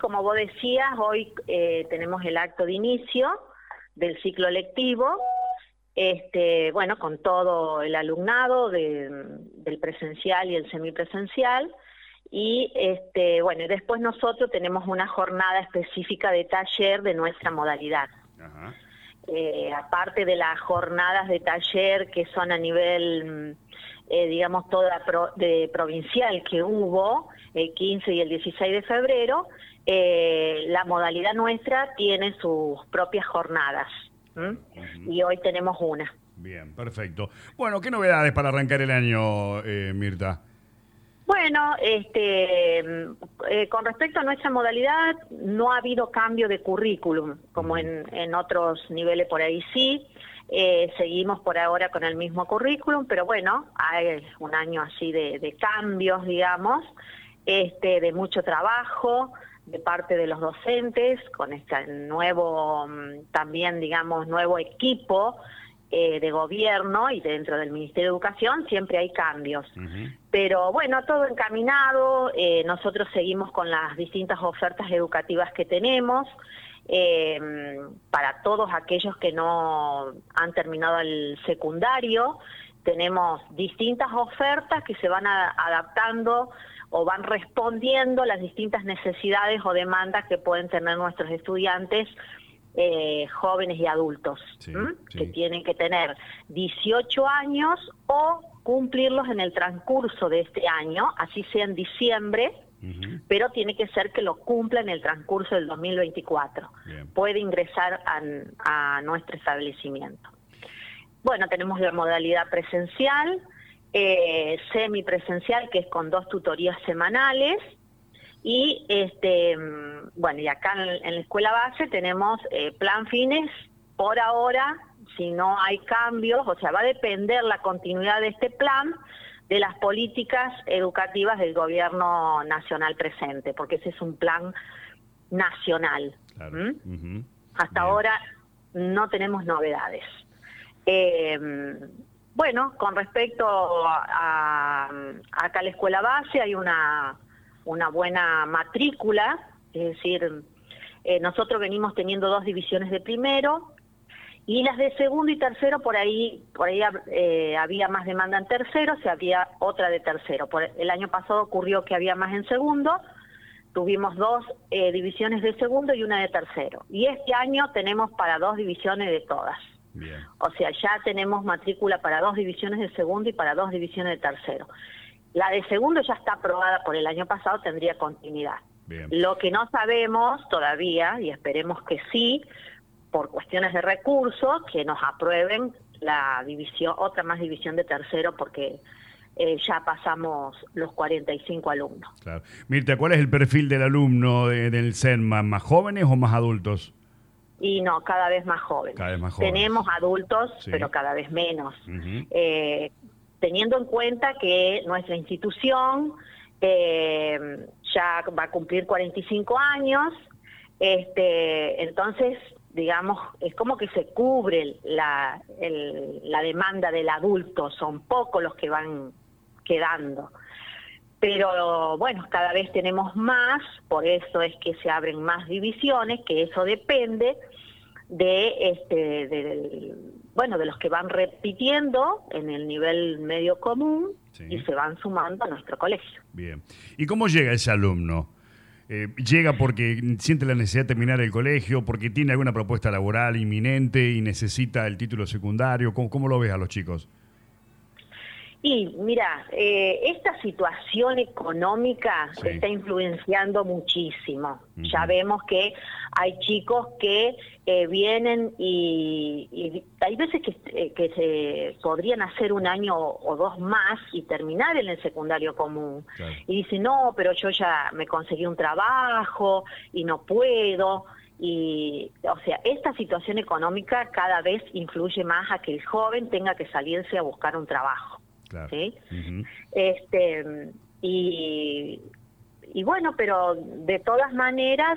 como vos decías, hoy tenemos el acto de inicio del ciclo lectivo, bueno, con todo el alumnado del presencial y el semipresencial, y bueno, y después nosotros tenemos una jornada específica de taller de nuestra modalidad. Ajá. Aparte de las jornadas de taller que son a nivel, digamos, toda provincial que hubo, el 15 y el 16 de febrero, la modalidad nuestra tiene sus propias jornadas. Y hoy tenemos una. Bien, perfecto. Bueno, ¿qué novedades para arrancar el año, Mirta? Bueno, con respecto a nuestra modalidad, no ha habido cambio de currículum, como en otros niveles por ahí sí. Seguimos por ahora con el mismo currículum, pero bueno, hay un año así de cambios, digamos, de mucho trabajo de parte de los docentes, con este nuevo, también digamos, nuevo equipo de gobierno, y dentro del Ministerio de Educación siempre hay cambios. Pero bueno, todo encaminado. Nosotros seguimos con las distintas ofertas educativas que tenemos, para todos aquellos que no han terminado el secundario. Tenemos distintas ofertas que se van adaptando o van respondiendo a las distintas necesidades o demandas que pueden tener nuestros estudiantes, jóvenes y adultos, que tienen que tener 18 años o cumplirlos en el transcurso de este año, así sea en diciembre, pero tiene que ser que lo cumpla en el transcurso del 2024. Bien. Puede ingresar a nuestro establecimiento. Bueno, tenemos la modalidad presencial, semipresencial, que es con 2 tutorías semanales, y bueno, y acá en la escuela base tenemos plan fines por ahora. Si no hay cambios, o sea, va a depender la continuidad de este plan de las políticas educativas del gobierno nacional presente, porque ese es un plan nacional. Claro. Hasta ahora no tenemos novedades. Bueno, con respecto a acá a la escuela base, hay una buena matrícula, es decir, nosotros venimos teniendo 2 divisiones de primero, y las de segundo y tercero por ahí había más demanda en tercero, se había otra de tercero. El año pasado ocurrió que había más en segundo, tuvimos 2 divisiones de segundo y una de tercero, y este año tenemos para 2 divisiones de todas. Bien. O sea, ya tenemos matrícula para 2 divisiones de segundo y para 2 divisiones de tercero. La de segundo ya está aprobada por el año pasado, tendría continuidad. Bien. Lo que no sabemos todavía, y esperemos que sí, por cuestiones de recursos, que nos aprueben la división, otra más división de tercero, porque ya pasamos los 45 alumnos. Claro. Mirta, ¿cuál es el perfil del alumno del CENMA? ¿Más jóvenes o más adultos? Y no, cada vez más jóvenes. Cada vez más jóvenes. Tenemos adultos, Sí. pero cada vez menos. Teniendo en cuenta que nuestra institución ya va a cumplir 45 años, entonces, digamos, es como que se cubre la demanda del adulto, son pocos los que van quedando. Pero bueno, cada vez tenemos más, por eso es que se abren más divisiones, que eso depende de los que van repitiendo en el nivel medio común, y se van sumando a nuestro colegio. Bien. ¿Y cómo llega ese alumno? ¿Llega porque siente la necesidad de terminar el colegio, porque tiene alguna propuesta laboral inminente y necesita el título secundario? ¿Cómo lo ves a los chicos? Y mira, esta situación económica está influenciando muchísimo. Ya vemos que hay chicos que vienen y hay veces que se podrían hacer un año o 2 más y terminar en el secundario común. Claro. Y dicen, no, pero yo ya me conseguí un trabajo y no puedo. Y, o sea, esta situación económica cada vez influye más a que el joven tenga que salirse a buscar un trabajo. Claro. ¿Sí? Y bueno, pero de todas maneras,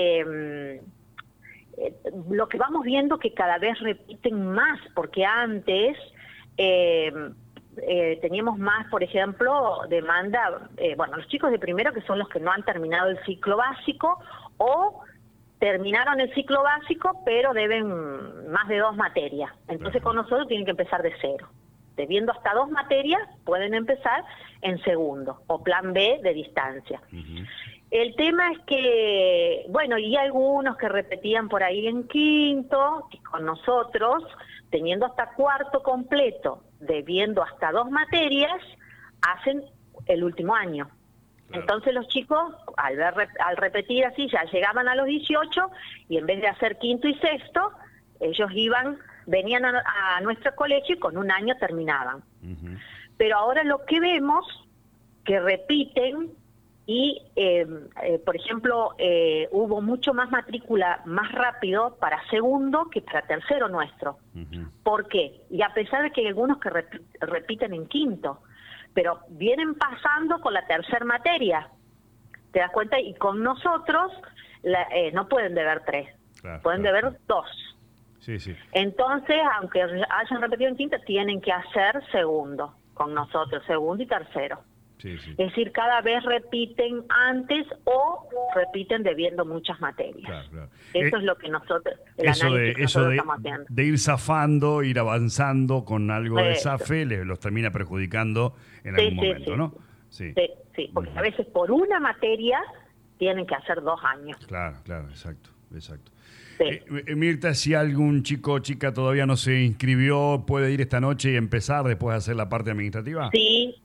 lo que vamos viendo que cada vez repiten más, porque antes teníamos más, por ejemplo, demanda, los chicos de primero, que son los que no han terminado el ciclo básico o terminaron el ciclo básico pero deben más de 2 materias. Entonces con nosotros tienen que empezar de cero. Debiendo hasta 2 materias pueden empezar en segundo o plan B de distancia. El tema es que, y algunos que repetían por ahí en quinto, que con nosotros, teniendo hasta cuarto completo, debiendo hasta 2 materias, hacen el último año. Claro. Entonces los chicos, al repetir así, ya llegaban a los 18 y en vez de hacer quinto y sexto, ellos venían a nuestro colegio y con un año terminaban. Pero ahora lo que vemos, que repiten y, por ejemplo, hubo mucho más matrícula más rápido para segundo que para tercero nuestro. ¿Por qué? Y a pesar de que hay algunos que repiten en quinto, pero vienen pasando con la tercera materia, ¿te das cuenta? Y con nosotros no pueden deber 3, pueden deber 2. Sí, sí. Entonces, aunque hayan repetido en quinto, tienen que hacer segundo con nosotros, segundo y tercero. Sí, sí. Es decir, cada vez repiten antes o repiten debiendo muchas materias. Claro. Eso es lo que nosotros, estamos haciendo. De ir zafando, ir avanzando con algo de zafe, los termina perjudicando en algún momento, ¿no? Sí, porque a veces por una materia tienen que hacer 2 años. Claro, exacto. Sí. Mirta, si algún chico o chica todavía no se inscribió, ¿puede ir esta noche y empezar después de hacer la parte administrativa? Sí.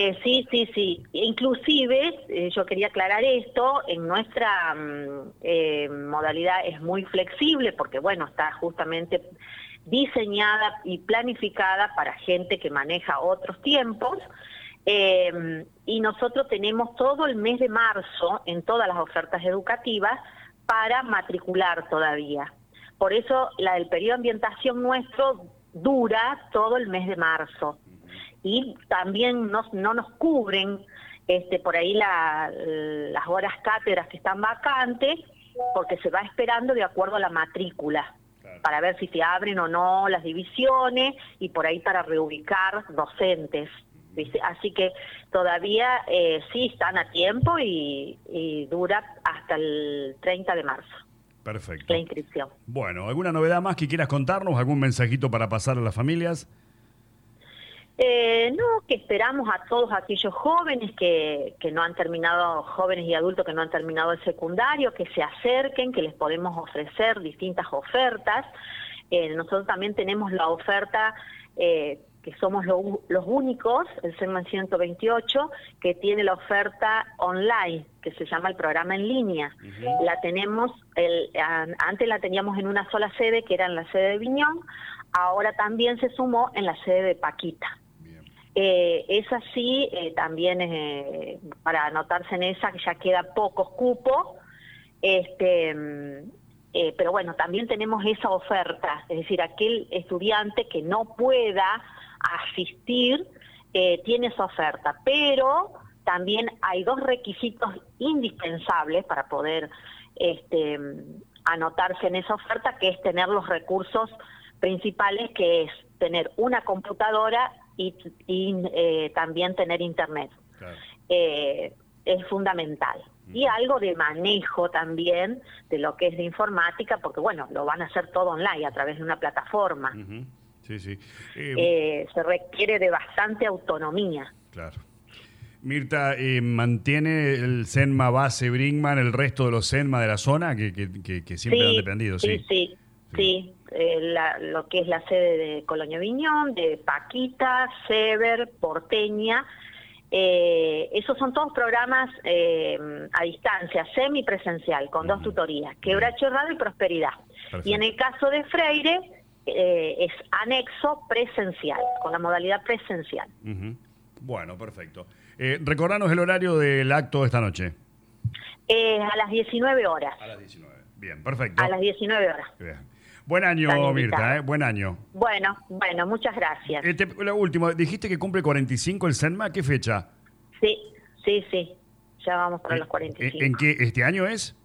Inclusive, yo quería aclarar esto, en nuestra modalidad es muy flexible porque, está justamente diseñada y planificada para gente que maneja otros tiempos. Y nosotros tenemos todo el mes de marzo en todas las ofertas educativas para matricular todavía. Por eso el periodo de ambientación nuestro dura todo el mes de marzo. Y también no nos cubren por ahí las horas cátedras que están vacantes, porque se va esperando de acuerdo a la matrícula, para ver si se abren o no las divisiones y por ahí para reubicar docentes. Así que todavía sí están a tiempo y dura hasta el 30 de marzo. Perfecto. La inscripción. Bueno, ¿alguna novedad más que quieras contarnos? ¿Algún mensajito para pasar a las familias? No, que esperamos a todos aquellos jóvenes que no han terminado, jóvenes y adultos que no han terminado el secundario, que se acerquen, que les podemos ofrecer distintas ofertas. Nosotros también tenemos la oferta que somos los únicos, el CENMA 128, que tiene la oferta online, que se llama el programa en línea. La tenemos, antes la teníamos en una sola sede, que era en la sede de Viñón, ahora también se sumó en la sede de Paquita. Esa sí, también para anotarse en esa, que ya queda pocos cupos, pero también tenemos esa oferta, es decir, aquel estudiante que no pueda asistir, tiene esa oferta, pero también hay 2 requisitos indispensables para poder anotarse en esa oferta, que es tener los recursos principales, que es tener una computadora y también tener internet. Claro. Es fundamental. Y algo de manejo también de lo que es de informática, porque lo van a hacer todo online a través de una plataforma. Sí. Se requiere de bastante autonomía. Claro. Mirta, ¿mantiene el CENMA base Brinkmann el resto de los CENMA de la zona que siempre han dependido? Sí. Lo que es la sede de Colonia Viñón, de Paquita, Sever, Porteña, esos son todos programas a distancia, semipresencial, con 2 tutorías, Quebracho Herrado y Prosperidad. Perfecto. Y en el caso de Freire, es anexo presencial, con la modalidad presencial. Bueno, perfecto. Recordanos el horario del acto de esta noche. A las 19 horas. A las 19. Bien, perfecto. A las 19 horas. Bien. Buen año, Mirta, buen año. Bueno, muchas gracias. Lo último, dijiste que cumple 45 el CENMA, ¿qué fecha? Sí. Ya vamos para los 45. ¿En qué este año es?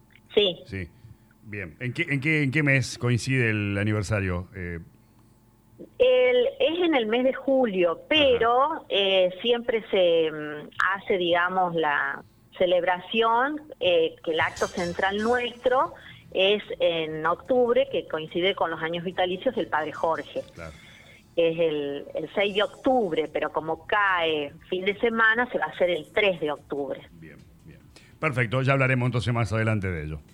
Sí. Bien. ¿En qué mes coincide el aniversario? Es en el mes de julio, pero siempre se hace, digamos, la celebración, que el acto central nuestro es en octubre, que coincide con los años vitalicios del padre Jorge. Claro. Es el 6 de octubre, pero como cae fin de semana, se va a hacer el 3 de octubre. Bien, bien. Perfecto, ya hablaremos entonces más adelante de ello.